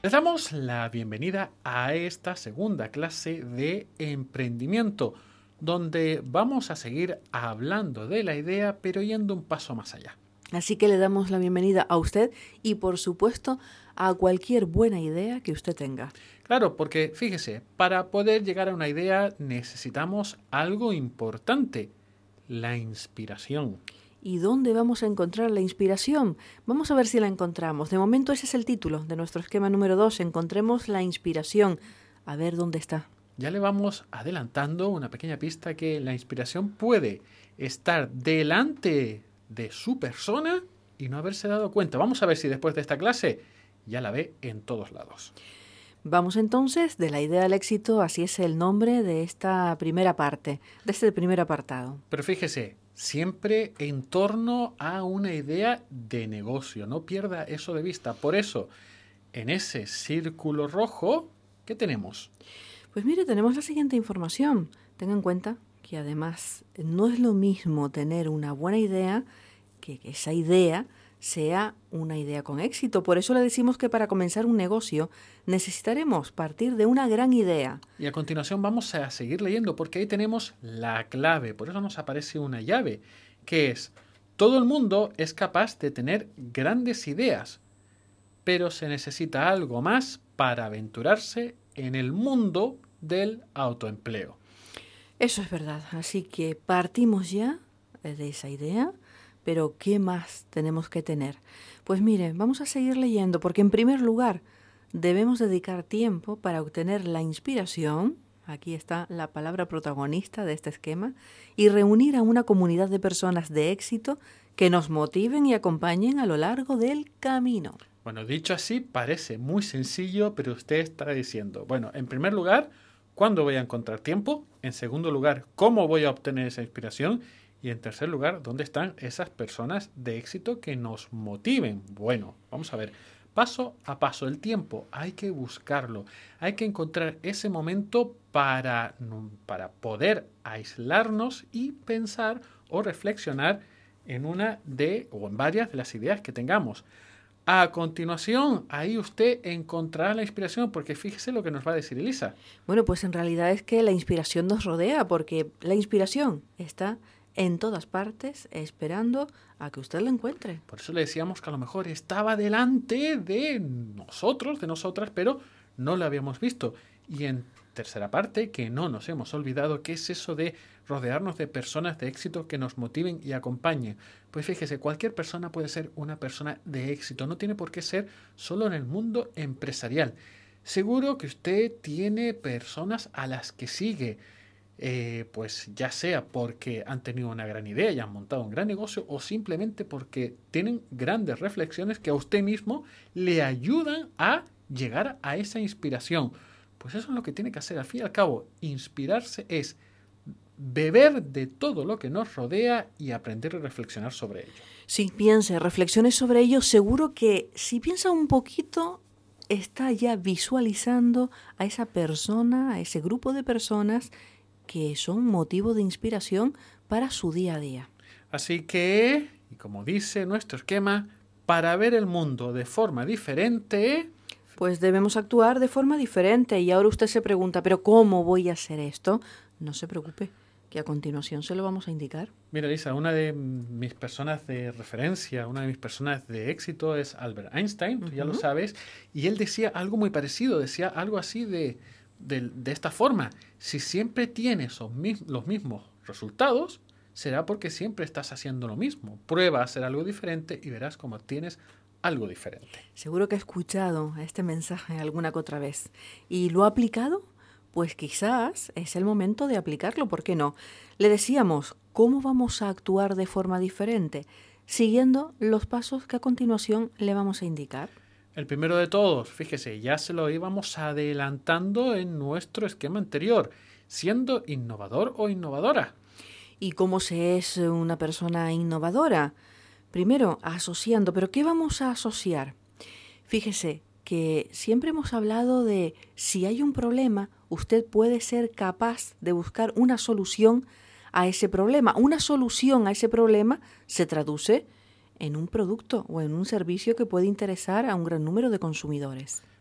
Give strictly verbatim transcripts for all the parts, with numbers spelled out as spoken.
Les damos la bienvenida a esta segunda clase de emprendimiento, donde vamos a seguir hablando de la idea, pero yendo un paso más allá. Así que le damos la bienvenida a usted y, por supuesto, a cualquier buena idea que usted tenga. Claro, porque fíjese, para poder llegar a una idea necesitamos algo importante, la inspiración. ¿Y dónde vamos a encontrar la inspiración? Vamos a ver si la encontramos. De momento ese es el título de nuestro esquema número dos. Encontremos la inspiración. A ver dónde está. Ya le vamos adelantando una pequeña pista que la inspiración puede estar delante de su persona y no haberse dado cuenta. Vamos a ver si después de esta clase ya la ve en todos lados. Vamos entonces de la idea al éxito, así es el nombre de esta primera parte, de este primer apartado. Pero fíjese, siempre en torno a una idea de negocio, no pierda eso de vista. Por eso, en ese círculo rojo, ¿qué tenemos? Pues mire, tenemos la siguiente información. Tenga en cuenta que además no es lo mismo tener una buena idea que que esa idea sea una idea con éxito. Por eso le decimos que para comenzar un negocio necesitaremos partir de una gran idea. Y a continuación vamos a seguir leyendo porque ahí tenemos la clave. Por eso nos aparece una llave, que es: todo el mundo es capaz de tener grandes ideas, pero se necesita algo más para aventurarse en el mundo del autoempleo. Eso es verdad. Así que partimos ya de esa idea. Pero, ¿qué más tenemos que tener? Pues mire, vamos a seguir leyendo, porque en primer lugar debemos dedicar tiempo para obtener la inspiración, aquí está la palabra protagonista de este esquema, y reunir a una comunidad de personas de éxito que nos motiven y acompañen a lo largo del camino. Bueno, dicho así, parece muy sencillo, pero usted está diciendo, bueno, en primer lugar, ¿cuándo voy a encontrar tiempo? En segundo lugar, ¿cómo voy a obtener esa inspiración? Y en tercer lugar, ¿dónde están esas personas de éxito que nos motiven? Bueno, vamos a ver, paso a paso, el tiempo hay que buscarlo, hay que encontrar ese momento para, para poder aislarnos y pensar o reflexionar en una de o en varias de las ideas que tengamos. A continuación, ahí usted encontrará la inspiración, porque fíjese lo que nos va a decir Elisa. Bueno, pues en realidad es que la inspiración nos rodea, porque la inspiración está en todas partes, esperando a que usted la encuentre. Por eso le decíamos que a lo mejor estaba delante de nosotros, de nosotras, pero no la habíamos visto. Y en tercera parte, que no nos hemos olvidado, ¿qué es eso de rodearnos de personas de éxito que nos motiven y acompañen? Pues fíjese, cualquier persona puede ser una persona de éxito, no tiene por qué ser solo en el mundo empresarial. Seguro que usted tiene personas a las que sigue, Eh, pues ya sea porque han tenido una gran idea y han montado un gran negocio, o simplemente porque tienen grandes reflexiones que a usted mismo le ayudan a llegar a esa inspiración. Pues eso es lo que tiene que hacer. Al fin y al cabo, inspirarse es beber de todo lo que nos rodea y aprender a reflexionar sobre ello. Si piense, reflexione sobre ello, seguro que si piensa un poquito, está ya visualizando a esa persona, a ese grupo de personas que son motivo de inspiración para su día a día. Así que, y como dice nuestro esquema, para ver el mundo de forma diferente, pues debemos actuar de forma diferente. Y ahora usted se pregunta, ¿pero cómo voy a hacer esto? No se preocupe, que a continuación se lo vamos a indicar. Mira, Lisa, una de mis personas de referencia, una de mis personas de éxito es Albert Einstein, tú uh-huh. ya lo sabes, y él decía algo muy parecido, decía algo así de... De, de esta forma, si siempre tienes los mismos resultados, será porque siempre estás haciendo lo mismo. Prueba a hacer algo diferente y verás cómo tienes algo diferente. Seguro que ha escuchado este mensaje alguna que otra vez. ¿Y lo ha aplicado? Pues quizás es el momento de aplicarlo, ¿por qué no? Le decíamos, ¿cómo vamos a actuar de forma diferente? Siguiendo los pasos que a continuación le vamos a indicar. El primero de todos, fíjese, ya se lo íbamos adelantando en nuestro esquema anterior, siendo innovador o innovadora. ¿Y cómo se es una persona innovadora? Primero, asociando. ¿Pero qué vamos a asociar? Fíjese que siempre hemos hablado de si hay un problema, usted puede ser capaz de buscar una solución a ese problema. Una solución a ese problema se traduce en un producto o en un servicio que puede interesar a un gran número de consumidores.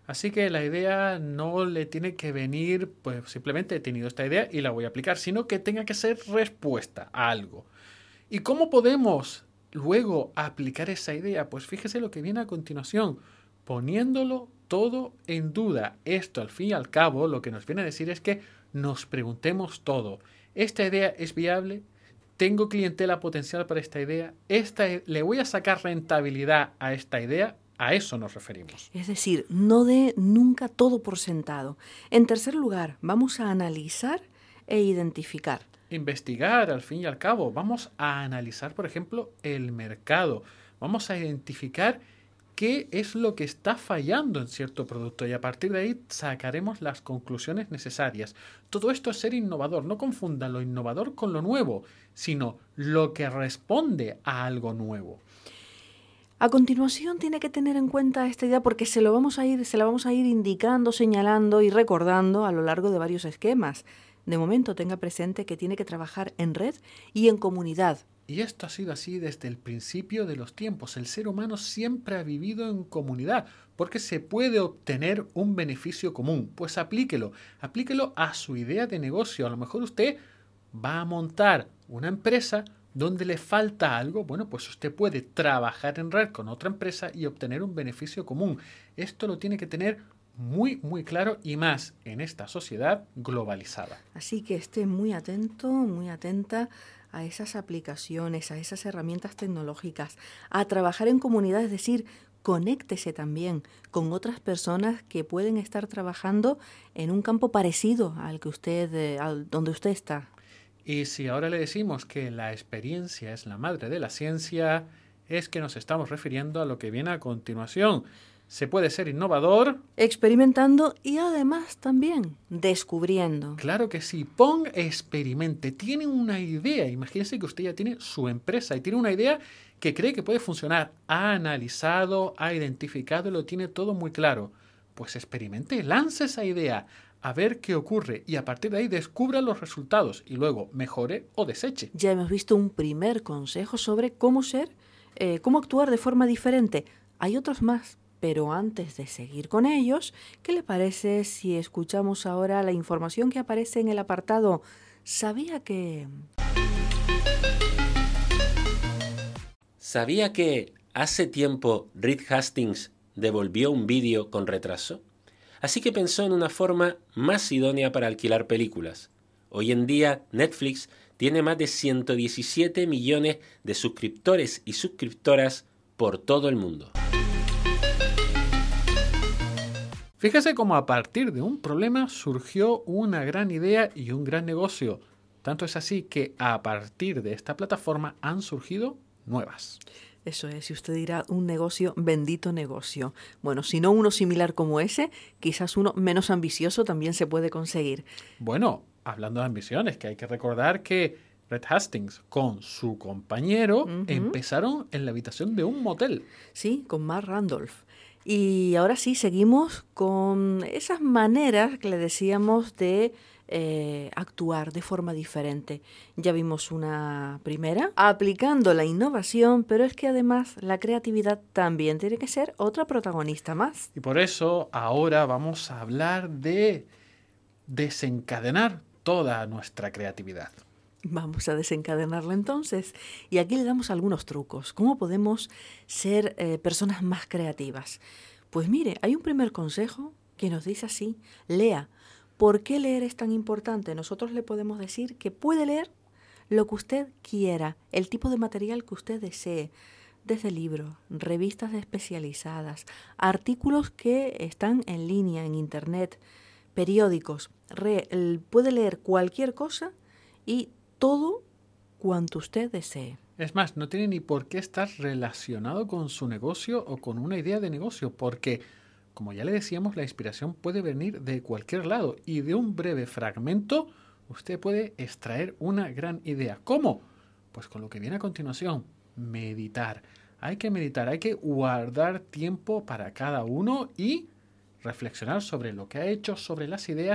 Así que la idea no le tiene que venir, pues simplemente he tenido esta idea y la voy a aplicar, sino que tenga que ser respuesta a algo. ¿Y cómo podemos luego aplicar esa idea? Pues fíjese lo que viene a continuación, poniéndolo todo en duda. Esto, al fin y al cabo, lo que nos viene a decir es que nos preguntemos todo. ¿Esta idea es viable? ¿Tengo clientela potencial para esta idea? Esta, ¿Le voy a sacar rentabilidad a esta idea? A eso nos referimos. Es decir, no dé nunca todo por sentado. En tercer lugar, vamos a analizar e identificar. Investigar, al fin y al cabo. Vamos a analizar, por ejemplo, el mercado. Vamos a identificar qué es lo que está fallando en cierto producto y a partir de ahí sacaremos las conclusiones necesarias. Todo esto es ser innovador. No confunda lo innovador con lo nuevo, sino lo que responde a algo nuevo. A continuación tiene que tener en cuenta esta idea porque se, lo vamos a ir, se la vamos a ir indicando, señalando y recordando a lo largo de varios esquemas. De momento tenga presente que tiene que trabajar en red y en comunidad. Y esto ha sido así desde el principio de los tiempos. El ser humano siempre ha vivido en comunidad porque se puede obtener un beneficio común. Pues aplíquelo, aplíquelo a su idea de negocio. A lo mejor usted va a montar una empresa donde le falta algo, bueno, pues usted puede trabajar en red con otra empresa y obtener un beneficio común. Esto lo tiene que tener muy, muy claro y más en esta sociedad globalizada. Así que esté muy atento, muy atenta a esas aplicaciones, a esas herramientas tecnológicas, a trabajar en comunidad, es decir, conéctese también con otras personas que pueden estar trabajando en un campo parecido al que usted, eh, al donde usted está. Y si ahora le decimos que la experiencia es la madre de la ciencia, es que nos estamos refiriendo a lo que viene a continuación. Se puede ser innovador, experimentando y además también descubriendo. Claro que sí. Ponga, experimente. Tiene una idea. Imagínese que usted ya tiene su empresa y tiene una idea que cree que puede funcionar. Ha analizado, ha identificado y lo tiene todo muy claro. Pues experimente, lance esa idea. A ver qué ocurre y a partir de ahí descubra los resultados y luego mejore o deseche. Ya hemos visto un primer consejo sobre cómo ser, eh, cómo actuar de forma diferente. Hay otros más, pero antes de seguir con ellos, ¿qué le parece si escuchamos ahora la información que aparece en el apartado ¿Sabía que...? ¿Sabía que hace tiempo Reed Hastings devolvió un vídeo con retraso? Así que pensó en una forma más idónea para alquilar películas. Hoy en día Netflix tiene más de ciento diecisiete millones de suscriptores y suscriptoras por todo el mundo. Fíjese cómo a partir de un problema surgió una gran idea y un gran negocio. Tanto es así que a partir de esta plataforma han surgido nuevas. Eso es, si usted dirá un negocio, bendito negocio. Bueno, si no uno similar como ese, quizás uno menos ambicioso también se puede conseguir. Bueno, hablando de ambiciones, que hay que recordar que Reed Hastings con su compañero uh-huh. empezaron en la habitación de un motel. Sí, con Mark Randolph. Y ahora sí, seguimos con esas maneras que le decíamos de eh, actuar de forma diferente. Ya vimos una primera, aplicando la innovación, pero es que además la creatividad también tiene que ser otra protagonista más. Y por eso ahora vamos a hablar de desencadenar toda nuestra creatividad. Vamos a desencadenarla entonces. Y aquí le damos algunos trucos. ¿Cómo podemos ser eh, personas más creativas? Pues mire, hay un primer consejo que nos dice así: lea. ¿Por qué leer es tan importante? Nosotros le podemos decir que puede leer lo que usted quiera, el tipo de material que usted desee, desde libros, revistas especializadas, artículos que están en línea, en internet, periódicos. Re, el, puede leer cualquier cosa y todo cuanto usted desee. Es más, no tiene ni por qué estar relacionado con su negocio o con una idea de negocio, porque, como ya le decíamos, la inspiración puede venir de cualquier lado y de un breve fragmento usted puede extraer una gran idea. ¿Cómo? Pues con lo que viene a continuación, meditar. Hay que meditar, hay que guardar tiempo para cada uno y reflexionar sobre lo que ha hecho, sobre las ideas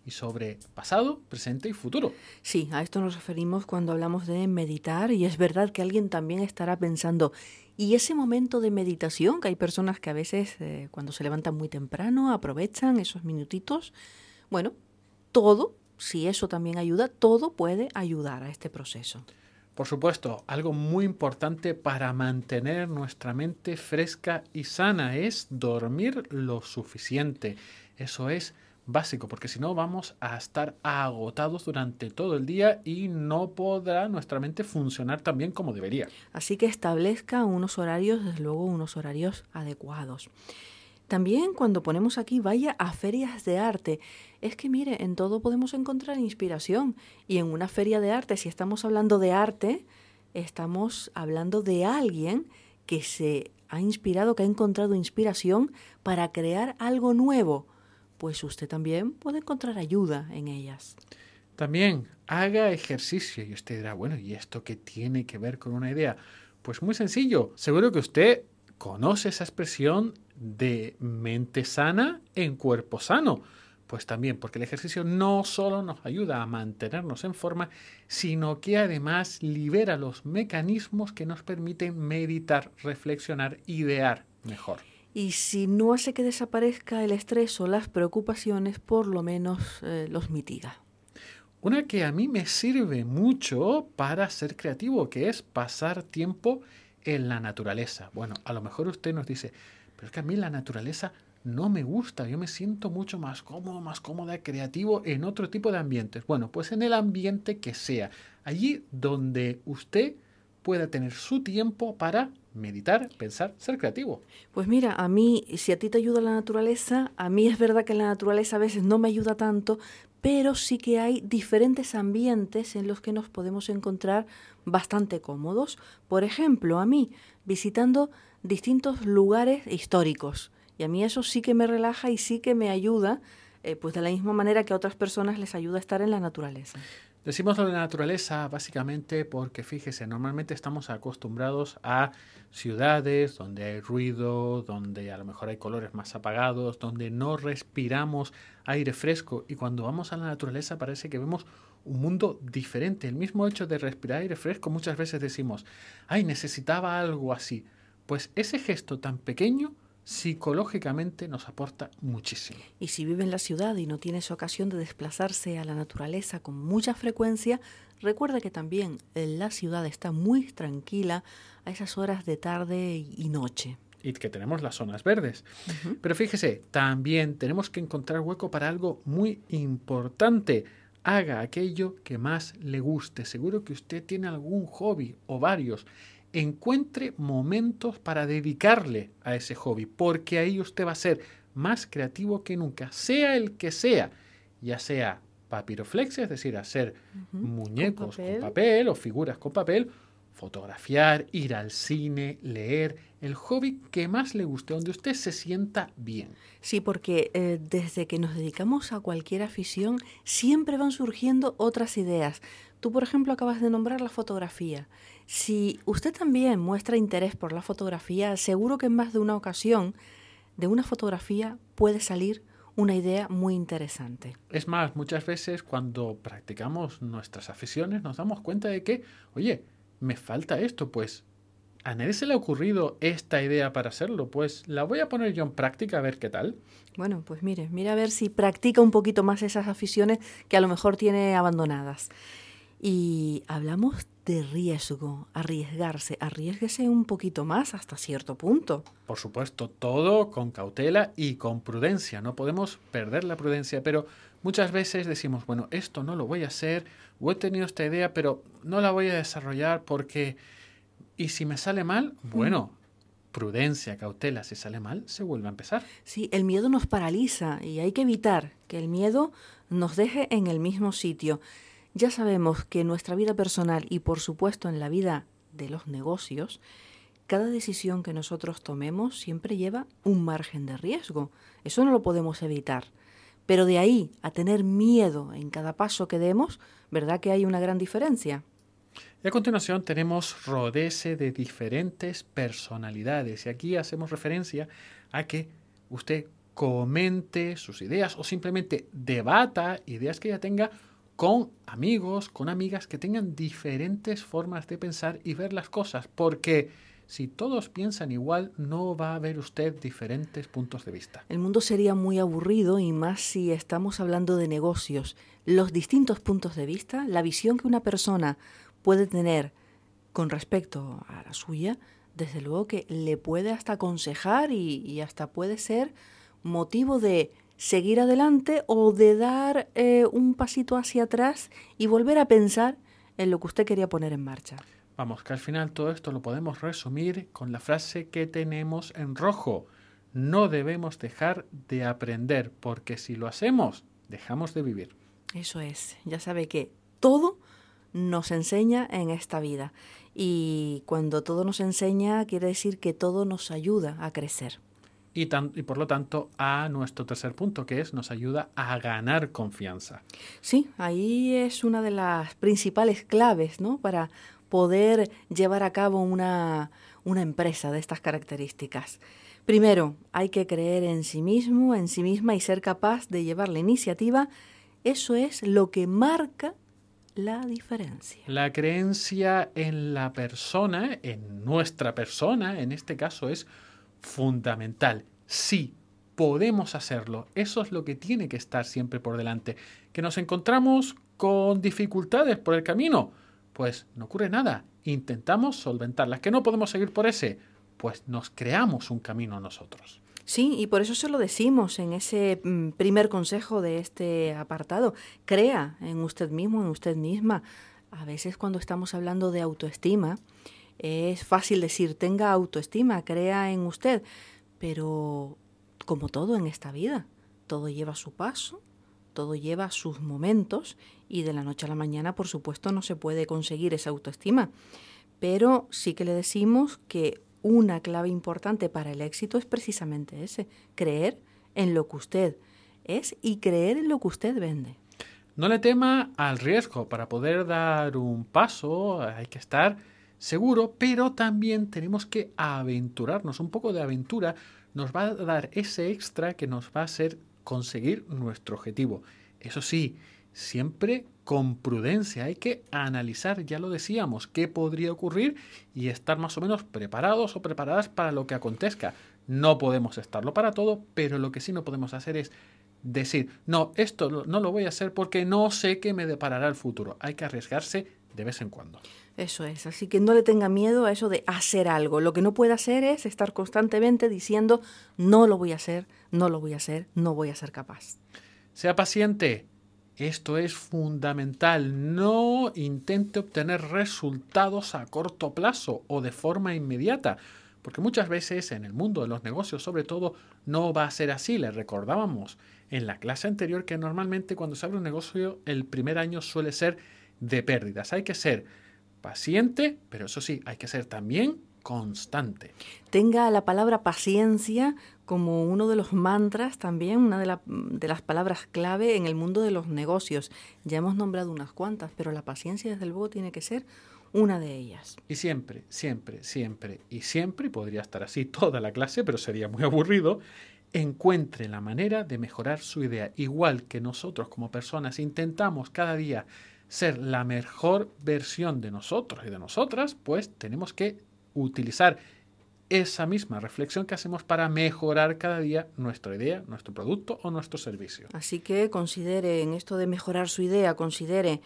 y sobre pasado, presente y futuro. Sí, a esto nos referimos cuando hablamos de meditar y es verdad que alguien también estará pensando, ¿y ese momento de meditación? Que hay personas que a veces eh, cuando se levantan muy temprano aprovechan esos minutitos. Bueno, todo, si eso también ayuda, todo puede ayudar a este proceso. Por supuesto, algo muy importante para mantener nuestra mente fresca y sana es dormir lo suficiente. Eso es básico, porque si no vamos a estar agotados durante todo el día y no podrá nuestra mente funcionar tan bien como debería. Así que establezca unos horarios, desde luego unos horarios adecuados. También cuando ponemos aquí vaya a ferias de arte, es que mire, en todo podemos encontrar inspiración y en una feria de arte, si estamos hablando de arte, estamos hablando de alguien que se ha inspirado, que ha encontrado inspiración para crear algo nuevo, pues usted también puede encontrar ayuda en ellas. También haga ejercicio y usted dirá, bueno, ¿y esto qué tiene que ver con una idea? Pues muy sencillo, seguro que usted conoce esa expresión de mente sana en cuerpo sano. Pues también, porque el ejercicio no solo nos ayuda a mantenernos en forma, sino que además libera los mecanismos que nos permiten meditar, reflexionar, idear mejor. Y si no hace que desaparezca el estrés o las preocupaciones, por lo menos eh, los mitiga. Una que a mí me sirve mucho para ser creativo, que es pasar tiempo en la naturaleza. Bueno, a lo mejor usted nos dice, pero es que a mí la naturaleza no me gusta, yo me siento mucho más cómodo, más cómoda, creativo en otro tipo de ambientes. Bueno, pues en el ambiente que sea, allí donde usted pueda tener su tiempo para meditar, pensar, ser creativo. Pues mira, a mí, si a ti te ayuda la naturaleza, a mí es verdad que la naturaleza a veces no me ayuda tanto, pero sí que hay diferentes ambientes en los que nos podemos encontrar bastante cómodos. Por ejemplo, a mí, visitando distintos lugares históricos. Y a mí eso sí que me relaja y sí que me ayuda, eh, pues de la misma manera que a otras personas les ayuda a estar en la naturaleza. Decimos lo de la naturaleza básicamente porque, fíjese, normalmente estamos acostumbrados a ciudades donde hay ruido, donde a lo mejor hay colores más apagados, donde no respiramos aire fresco y cuando vamos a la naturaleza parece que vemos un mundo diferente. El mismo hecho de respirar aire fresco muchas veces decimos, ay, necesitaba algo así. Pues ese gesto tan pequeño psicológicamente nos aporta muchísimo. Y si vive en la ciudad y no tiene esa ocasión de desplazarse a la naturaleza con mucha frecuencia, recuerda que también la ciudad está muy tranquila a esas horas de tarde y noche. Y que tenemos las zonas verdes. Uh-huh. Pero fíjese, también tenemos que encontrar hueco para algo muy importante. Haga aquello que más le guste. Seguro que usted tiene algún hobby o varios. Encuentre momentos para dedicarle a ese hobby, porque ahí usted va a ser más creativo que nunca, sea el que sea, ya sea papiroflexia, es decir, hacer uh-huh. muñecos con papel. con papel o figuras con papel, fotografiar, ir al cine, leer, el hobby que más le guste, donde usted se sienta bien. Sí, porque eh, desde que nos dedicamos a cualquier afición, siempre van surgiendo otras ideas. Tú, por ejemplo, acabas de nombrar la fotografía. Si usted también muestra interés por la fotografía, seguro que en más de una ocasión de una fotografía puede salir una idea muy interesante. Es más, muchas veces cuando practicamos nuestras aficiones nos damos cuenta de que, oye, me falta esto, pues a nadie se le ha ocurrido esta idea para hacerlo, pues la voy a poner yo en práctica a ver qué tal. Bueno, pues mire, mire a ver si practica un poquito más esas aficiones que a lo mejor tiene abandonadas. Y hablamos de riesgo, arriesgarse, arriésguese un poquito más hasta cierto punto. Por supuesto, todo con cautela y con prudencia, no podemos perder la prudencia, pero muchas veces decimos, bueno, esto no lo voy a hacer, o he tenido esta idea, pero no la voy a desarrollar porque, ¿y si me sale mal? Bueno, mm. prudencia, cautela, si sale mal, se vuelve a empezar. Sí, el miedo nos paraliza y hay que evitar que el miedo nos deje en el mismo sitio. Ya sabemos que en nuestra vida personal y por supuesto en la vida de los negocios, cada decisión que nosotros tomemos siempre lleva un margen de riesgo. Eso no lo podemos evitar. Pero de ahí a tener miedo en cada paso que demos, ¿verdad que hay una gran diferencia? Y a continuación tenemos rodéese de diferentes personalidades. Y aquí hacemos referencia a que usted comente sus ideas o simplemente debata ideas que ya tenga con amigos, con amigas que tengan diferentes formas de pensar y ver las cosas, porque si todos piensan igual, no va a ver usted diferentes puntos de vista. El mundo sería muy aburrido, y más si estamos hablando de negocios. Los distintos puntos de vista, la visión que una persona puede tener con respecto a la suya, desde luego que le puede hasta aconsejar y, y hasta puede ser motivo de seguir adelante o de dar eh, un pasito hacia atrás y volver a pensar en lo que usted quería poner en marcha. Vamos, que al final todo esto lo podemos resumir con la frase que tenemos en rojo. No debemos dejar de aprender, porque si lo hacemos, dejamos de vivir. Eso es, ya sabe que todo nos enseña en esta vida. Y cuando todo nos enseña, quiere decir que todo nos ayuda a crecer. Y, tan, y por lo tanto, a nuestro tercer punto, que es nos ayuda a ganar confianza. Sí, ahí es una de las principales claves, ¿no?, para poder llevar a cabo una, una empresa de estas características. Primero, hay que creer en sí mismo, en sí misma y ser capaz de llevar la iniciativa. Eso es lo que marca la diferencia. La creencia en la persona, en nuestra persona, en este caso, es fundamental. Sí, podemos hacerlo. Eso es lo que tiene que estar siempre por delante. ¿Que nos encontramos con dificultades por el camino? Pues no ocurre nada. Intentamos solventarlas. ¿Que no podemos seguir por ese? Pues nos creamos un camino nosotros. Sí, y por eso se lo decimos en ese mm, primer consejo de este apartado. Crea en usted mismo, en usted misma. A veces cuando estamos hablando de autoestima, es fácil decir, tenga autoestima, crea en usted. Pero como todo en esta vida, todo lleva su paso, todo lleva sus momentos y de la noche a la mañana, por supuesto, no se puede conseguir esa autoestima. Pero sí que le decimos que una clave importante para el éxito es precisamente ese, creer en lo que usted es y creer en lo que usted vende. No le tema al riesgo. Para poder dar un paso hay que estar seguro, pero también tenemos que aventurarnos. Un poco de aventura nos va a dar ese extra que nos va a hacer conseguir nuestro objetivo. Eso sí, siempre con prudencia. Hay que analizar, ya lo decíamos, qué podría ocurrir y estar más o menos preparados o preparadas para lo que acontezca. No podemos estarlo para todo, pero lo que sí no podemos hacer es decir, no, esto no lo voy a hacer porque no sé qué me deparará el futuro. Hay que arriesgarse de vez en cuando. Eso es, así que no le tenga miedo a eso de hacer algo. Lo que no puede hacer es estar constantemente diciendo, no lo voy a hacer, no lo voy a hacer, no voy a ser capaz. Sea paciente. Esto es fundamental. No intente obtener resultados a corto plazo o de forma inmediata, porque muchas veces en el mundo de los negocios, sobre todo, no va a ser así. Les recordábamos en la clase anterior que normalmente cuando se abre un negocio el primer año suele ser de pérdidas. Hay que ser paciente, pero eso sí, hay que ser también constante. Tenga la palabra paciencia como uno de los mantras también, una de, la, de las palabras clave en el mundo de los negocios. Ya hemos nombrado unas cuantas, pero la paciencia desde luego tiene que ser una de ellas. Y siempre, siempre, siempre y siempre, y podría estar así toda la clase, pero sería muy aburrido, encuentre la manera de mejorar su idea. Igual que nosotros como personas intentamos cada día ser la mejor versión de nosotros y de nosotras, pues tenemos que utilizar esa misma reflexión que hacemos para mejorar cada día nuestra idea, nuestro producto o nuestro servicio. Así que considere en esto de mejorar su idea, considere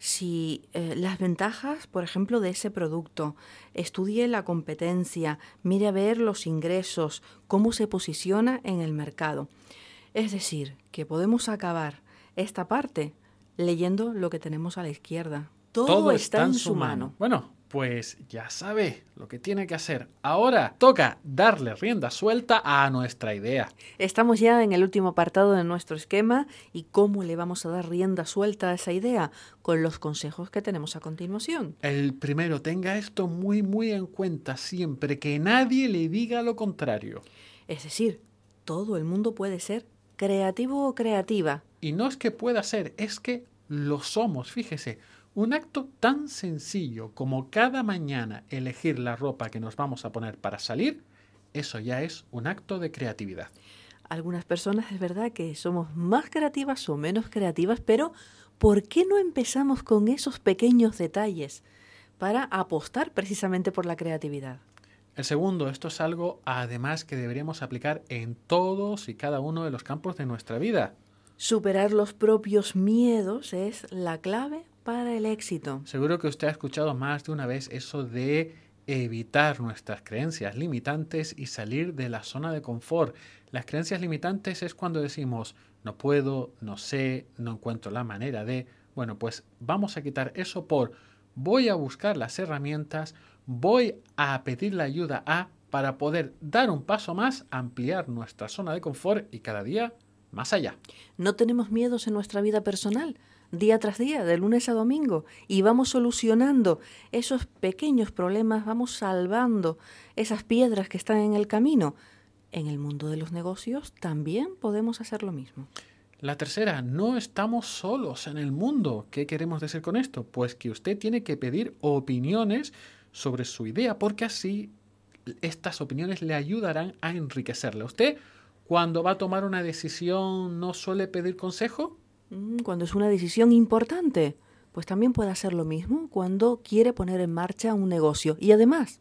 si eh, las ventajas, por ejemplo, de ese producto, estudie la competencia, mire a ver los ingresos, cómo se posiciona en el mercado. Es decir, que podemos acabar esta parte leyendo lo que tenemos a la izquierda. Todo, Todo está, está en su mano. mano. Bueno, pues ya sabe lo que tiene que hacer. Ahora toca darle rienda suelta a nuestra idea. Estamos ya en el último apartado de nuestro esquema. ¿Y cómo le vamos a dar rienda suelta a esa idea? Con los consejos que tenemos a continuación. El primero, tenga esto muy, muy en cuenta siempre, que nadie le diga lo contrario. Es decir, todo el mundo puede ser creativo o creativa. Y no es que pueda ser, es que lo somos, fíjese. Un acto tan sencillo como cada mañana elegir la ropa que nos vamos a poner para salir, eso ya es un acto de creatividad. Algunas personas es verdad que somos más creativas o menos creativas, pero ¿por qué no empezamos con esos pequeños detalles para apostar precisamente por la creatividad? El segundo, esto es algo además que deberíamos aplicar en todos y cada uno de los campos de nuestra vida. Superar los propios miedos es la clave para el éxito. Seguro que usted ha escuchado más de una vez eso de evitar nuestras creencias limitantes y salir de la zona de confort. Las creencias limitantes es cuando decimos no puedo, no sé, no encuentro la manera de... Bueno, pues vamos a quitar eso por voy a buscar las herramientas, voy a pedir la ayuda a para poder dar un paso más, ampliar nuestra zona de confort y cada día más allá. No tenemos miedos en nuestra vida personal, día tras día, de lunes a domingo, y vamos solucionando esos pequeños problemas, vamos salvando esas piedras que están en el camino. En el mundo de los negocios también podemos hacer lo mismo. La tercera, no estamos solos en el mundo. ¿Qué queremos decir con esto? Pues que usted tiene que pedir opiniones sobre su idea, porque así estas opiniones le ayudarán a enriquecerle. ¿Usted, cuando va a tomar una decisión, no suele pedir consejo? Cuando es una decisión importante, pues también puede hacer lo mismo cuando quiere poner en marcha un negocio. Y además,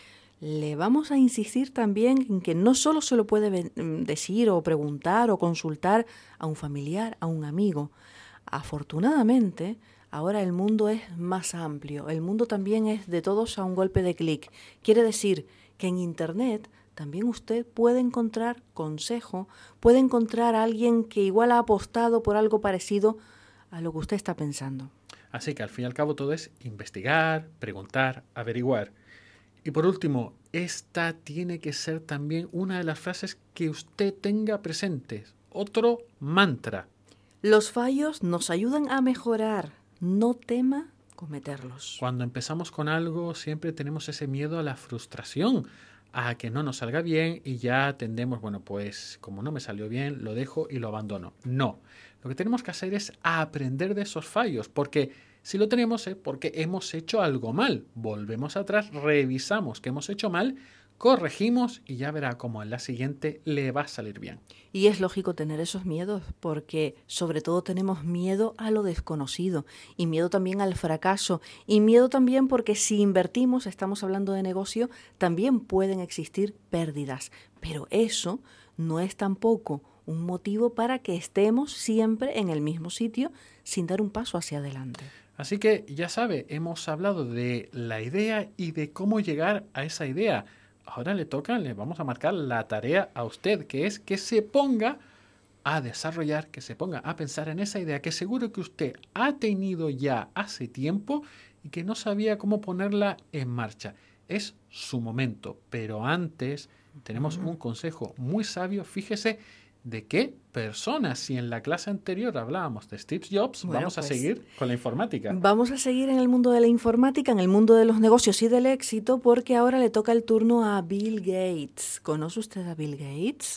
le vamos a insistir también en que no solo se lo puede decir o preguntar o consultar a un familiar, a un amigo. Afortunadamente, ahora el mundo es más amplio. El mundo también es de todos a un golpe de clic. Quiere decir que en Internet también usted puede encontrar consejo, puede encontrar a alguien que igual ha apostado por algo parecido a lo que usted está pensando. Así que al fin y al cabo todo es investigar, preguntar, averiguar. Y por último, esta tiene que ser también una de las frases que usted tenga presentes. Otro mantra. Los fallos nos ayudan a mejorar. No tema cometerlos. Cuando empezamos con algo siempre tenemos ese miedo a la frustración, a que no nos salga bien y ya tendemos, bueno, pues como no me salió bien, lo dejo y lo abandono. No, lo que tenemos que hacer es aprender de esos fallos, porque si lo tenemos es porque hemos hecho algo mal. Volvemos atrás, revisamos qué hemos hecho mal, corregimos y ya verá cómo en la siguiente le va a salir bien. Y es lógico tener esos miedos, porque sobre todo tenemos miedo a lo desconocido y miedo también al fracaso y miedo también porque si invertimos, estamos hablando de negocio, también pueden existir pérdidas. Pero eso no es tampoco un motivo para que estemos siempre en el mismo sitio sin dar un paso hacia adelante. Así que ya sabe, hemos hablado de la idea y de cómo llegar a esa idea. Ahora le toca, le vamos a marcar la tarea a usted, que es que se ponga a desarrollar, que se ponga a pensar en esa idea que seguro que usted ha tenido ya hace tiempo y que no sabía cómo ponerla en marcha. Es su momento, pero antes tenemos un consejo muy sabio. Fíjese de qué personas. Si en la clase anterior hablábamos de Steve Jobs, bueno, vamos pues, a seguir con la informática. Vamos a seguir en el mundo de la informática, en el mundo de los negocios y del éxito, porque ahora le toca el turno a Bill Gates. ¿Conoce usted a Bill Gates?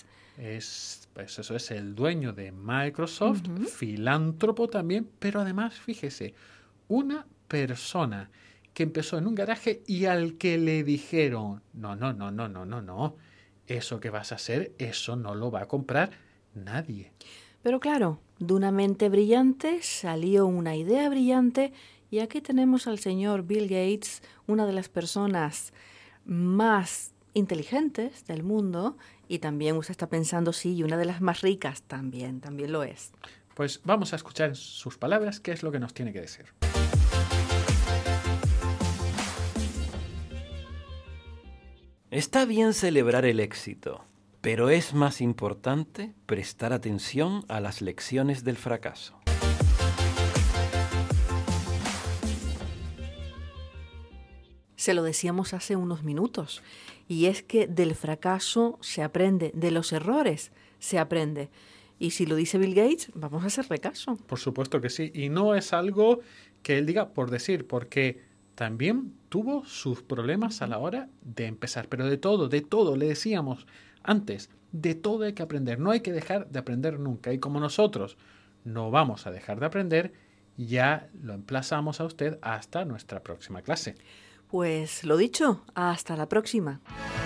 Es, pues eso es el dueño de Microsoft, Uh-huh. filántropo también, pero además, fíjese, una persona que empezó en un garaje y al que le dijeron, no, no, no, no, no, no, no, eso que vas a hacer, eso no lo va a comprar nadie. Pero claro, de una mente brillante salió una idea brillante y aquí tenemos al señor Bill Gates, una de las personas más inteligentes del mundo y también usted está pensando, sí, y una de las más ricas también, también lo es. Pues vamos a escuchar en sus palabras qué es lo que nos tiene que decir. Está bien celebrar el éxito, pero es más importante prestar atención a las lecciones del fracaso. Se lo decíamos hace unos minutos, y es que del fracaso se aprende, de los errores se aprende. Y si lo dice Bill Gates, vamos a hacerle caso. Por supuesto que sí, y no es algo que él diga por decir, porque también tuvo sus problemas a la hora de empezar, pero de todo, de todo, le decíamos antes, de todo hay que aprender, no hay que dejar de aprender nunca, y como nosotros no vamos a dejar de aprender, ya lo emplazamos a usted hasta nuestra próxima clase. Pues lo dicho, hasta la próxima.